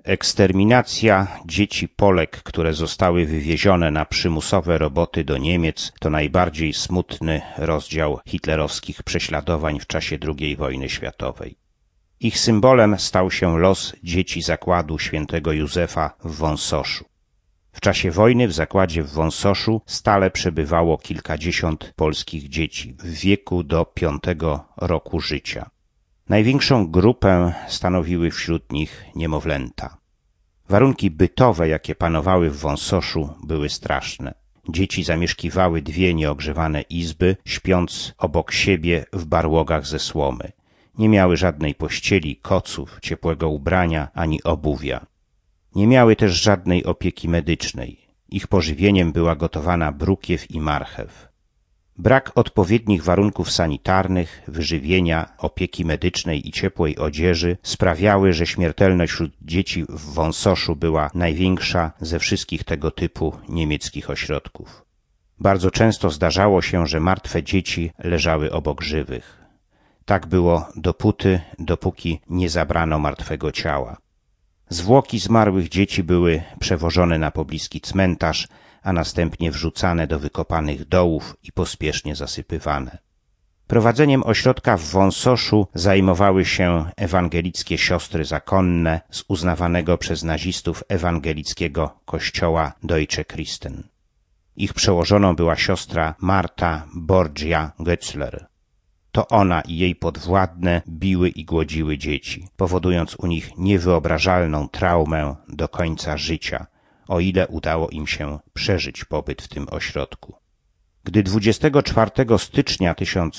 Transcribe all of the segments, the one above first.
Eksterminacja dzieci Polek, które zostały wywiezione na przymusowe roboty do Niemiec, to najbardziej smutny rozdział hitlerowskich prześladowań w czasie II wojny światowej. Ich symbolem stał się los dzieci zakładu świętego Józefa w Wąsoszu. W czasie wojny w zakładzie w Wąsoszu stale przebywało kilkadziesiąt polskich dzieci w wieku do 5 roku życia. Największą grupę stanowiły wśród nich niemowlęta. Warunki bytowe, jakie panowały w Wąsoszu, były straszne. Dzieci zamieszkiwały 2 nieogrzewane izby, śpiąc obok siebie w barłogach ze słomy. Nie miały żadnej pościeli, koców, ciepłego ubrania ani obuwia. Nie miały też żadnej opieki medycznej. Ich pożywieniem była gotowana brukiew i marchew. Brak odpowiednich warunków sanitarnych, wyżywienia, opieki medycznej i ciepłej odzieży sprawiały, że śmiertelność wśród dzieci w Wąsoszu była największa ze wszystkich tego typu niemieckich ośrodków. Bardzo często zdarzało się, że martwe dzieci leżały obok żywych. Tak było dopóki nie zabrano martwego ciała. Zwłoki zmarłych dzieci były przewożone na pobliski cmentarz, a następnie wrzucane do wykopanych dołów i pospiesznie zasypywane. Prowadzeniem ośrodka w Wąsoszu zajmowały się ewangelickie siostry zakonne z uznawanego przez nazistów ewangelickiego kościoła Deutsche Christen. Ich przełożoną była siostra Marta Borgia-Götzler. To ona i jej podwładne biły i głodziły dzieci, powodując u nich niewyobrażalną traumę do końca życia, o ile udało im się przeżyć pobyt w tym ośrodku. Gdy 24 stycznia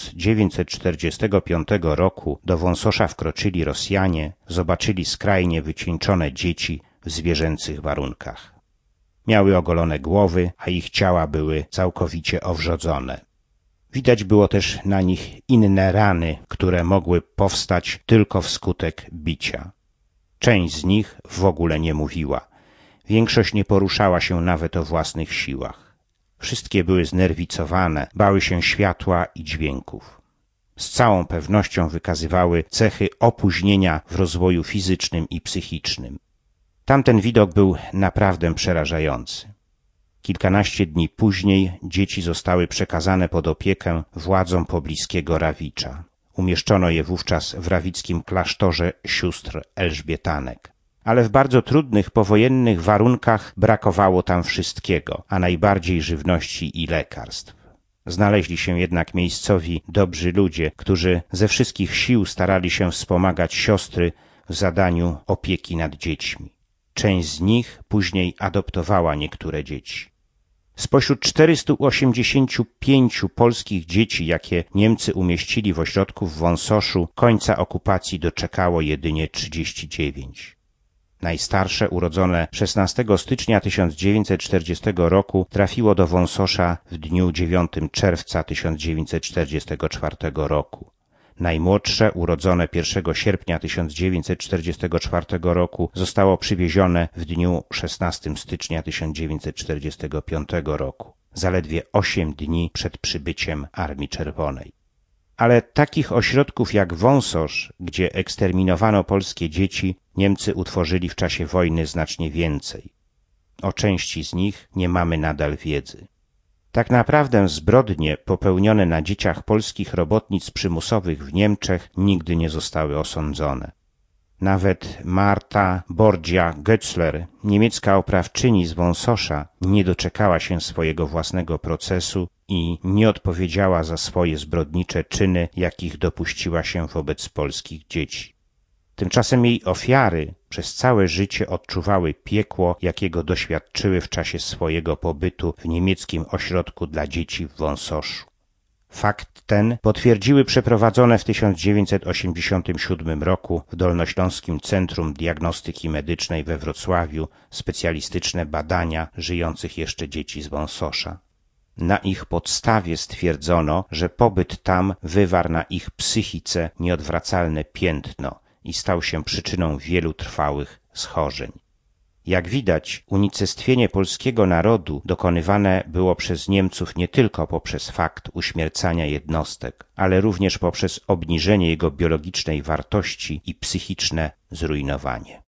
1945 roku do Wąsosza wkroczyli Rosjanie, zobaczyli skrajnie wycieńczone dzieci w zwierzęcych warunkach. Miały ogolone głowy, a ich ciała były całkowicie owrzodzone. Widać było też na nich inne rany, które mogły powstać tylko wskutek bicia. Część z nich w ogóle nie mówiła. Większość nie poruszała się nawet o własnych siłach. Wszystkie były znerwicowane, bały się światła i dźwięków. Z całą pewnością wykazywały cechy opóźnienia w rozwoju fizycznym i psychicznym. Tamten widok był naprawdę przerażający. Kilkanaście dni później dzieci zostały przekazane pod opiekę władzom pobliskiego Rawicza. Umieszczono je wówczas w rawickim klasztorze sióstr Elżbietanek. Ale w bardzo trudnych powojennych warunkach brakowało tam wszystkiego, a najbardziej żywności i lekarstw. Znaleźli się jednak miejscowi dobrzy ludzie, którzy ze wszystkich sił starali się wspomagać siostry w zadaniu opieki nad dziećmi. Część z nich później adoptowała niektóre dzieci. Spośród 485 polskich dzieci, jakie Niemcy umieścili w ośrodku w Wąsoszu, końca okupacji doczekało jedynie 39. Najstarsze, urodzone 16 stycznia 1940 roku, trafiło do Wąsosza w dniu 9 czerwca 1944 roku. Najmłodsze, urodzone 1 sierpnia 1944 roku, zostało przywiezione w dniu 16 stycznia 1945 roku, zaledwie 8 dni przed przybyciem Armii Czerwonej. Ale takich ośrodków jak Wąsosz, gdzie eksterminowano polskie dzieci, Niemcy utworzyli w czasie wojny znacznie więcej. O części z nich nie mamy nadal wiedzy. Tak naprawdę zbrodnie popełnione na dzieciach polskich robotnic przymusowych w Niemczech nigdy nie zostały osądzone. Nawet Marta Borgia-Götzler, niemiecka oprawczyni z Wąsosza, nie doczekała się swojego własnego procesu i nie odpowiedziała za swoje zbrodnicze czyny, jakich dopuściła się wobec polskich dzieci. Tymczasem jej ofiary przez całe życie odczuwały piekło, jakiego doświadczyły w czasie swojego pobytu w niemieckim ośrodku dla dzieci w Wąsoszu. Fakt ten potwierdziły przeprowadzone w 1987 roku w Dolnośląskim Centrum Diagnostyki Medycznej we Wrocławiu specjalistyczne badania żyjących jeszcze dzieci z Wąsosza. Na ich podstawie stwierdzono, że pobyt tam wywarł na ich psychice nieodwracalne piętno i stał się przyczyną wielu trwałych schorzeń. Jak widać, unicestwienie polskiego narodu dokonywane było przez Niemców nie tylko poprzez fakt uśmiercania jednostek, ale również poprzez obniżenie jego biologicznej wartości i psychiczne zrujnowanie.